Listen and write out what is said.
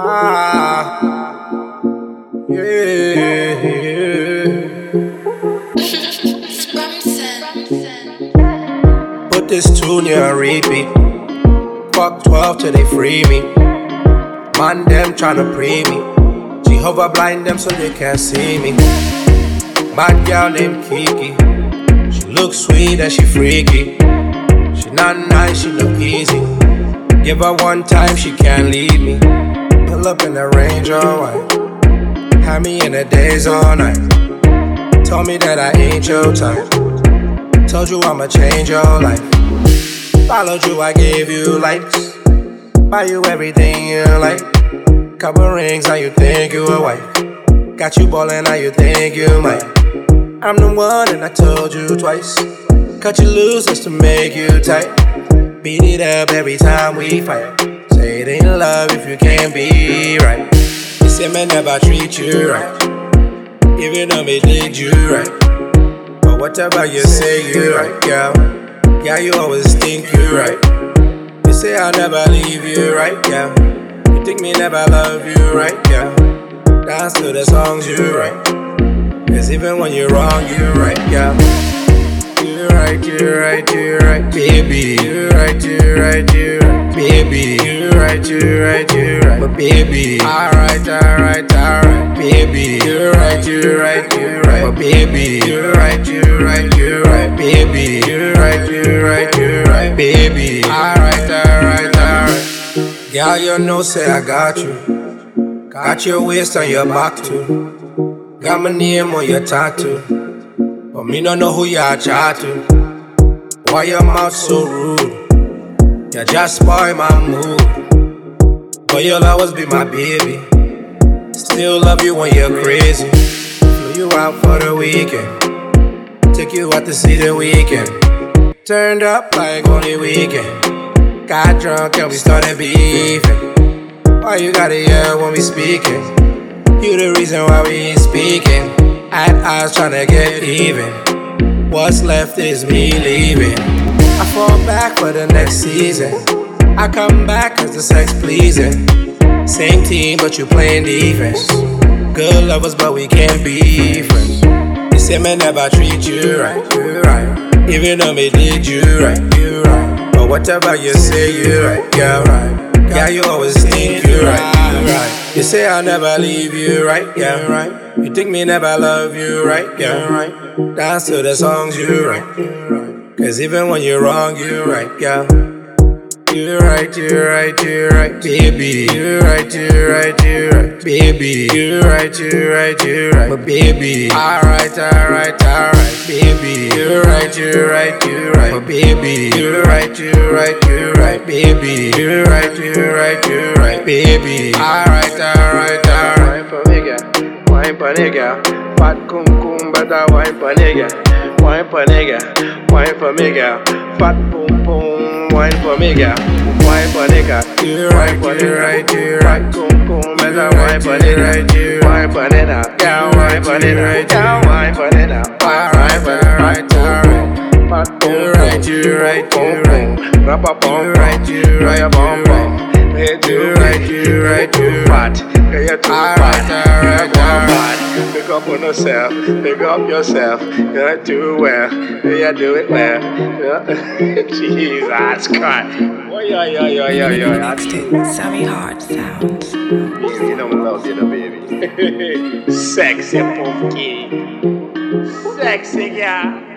Ah, yeah. Put this tune here on repeat. Fuck 12 till they free me. Man, them tryna pre me. Jehovah blind them so they can't see me. Bad girl named Kiki. She looks sweet and she freaky. She not nice, she look easy. Give her one time, she can't leave me. Pull up in the Range all white. Had me in the days all night. Told me that I ain't your type. Told you I'ma change your life. Followed you, I gave you likes. Buy you everything you like. Couple rings, now you think you a wife. Got you ballin', now you think you might. I'm the one and I told you twice. Cut you loose just to make you tight. Beat it up every time we fight. Say it ain't love if you can't be right. You say me never treat you right. Even though me did you right. But whatever you say, you right, girl. Yeah, you always think you right. You say I'll never leave you right, girl. You think me never love you right, girl. Dance to the songs you write. Cause even when you're wrong, you're right, girl. You're right, you're right, you're right, baby. You're right, you're right, you're right, baby. You're right, you're right, you're right, but baby. Alright, alright, alright, baby. You're right, you're right, you're right, but baby. You're right, you're right, you're right, baby. You're right, you're right, you're right, baby. Alright, alright, alright. Girl, you know, say I got you. Got your waist on your back too. Got my name on your tattoo. But me don't know who you are chat to. Why your mouth so rude? You just spoil my mood. But you'll always be my baby. Still love you when you're crazy. Flew you out for the weekend. Took you out to see the weekend. Turned up like only weekend. Got drunk and we started beefing. Why you gotta yell when we speaking? You the reason why we ain't speaking. At us tryna get even. What's left is me leaving. I fall back for the next season. I come back cause the sex pleasing. Same team but you playing defense. Good lovers but we can't be friends. You say me never treat you right, you right. Even though me did you right, you right. But whatever you say, you right, yeah right. Yeah, you always think you right, you right. You say I'll never leave you right, yeah right. You think me never love you right, yeah right. Dance to the songs you right. Cause even when you're wrong, you're right, yeah. You're right, you're right, you're right, baby. You're right, you're right, you're right, baby. You're right, you're right, you're right, but baby. Alright, alright, alright, baby. You're right, you're right, you're right, but baby. You're right, you're right, you're right, baby. You're right, you're right, you're right, baby. Alright, alright, alright. Wine for me, girl. Wine for nigga. Fat cum cum, but I wine for nigga. Wine for nigga. Wine for me, girl. Fat boom boom. Wine for me, girl. Wine for nigga. You're right, you're right, you're right. Cum cum, but I wine for nigga. Wine for nigga. Yeah, wine for nigga. Yeah, wine for nigga. Alright, alright, alright. Fat boom, you're right, you're right, you're right. Rap a bum, you're right, you're right, bum bum. You're right, you're right, you're right. You're too fat. Alright, alright. Pick up on yourself, pick up yourself. You're too well, you do it well. Jesus Christ. Oh, yeah. Sammy Hard Sounds. You don't love it, baby. Sexy funky. Sexy, yeah.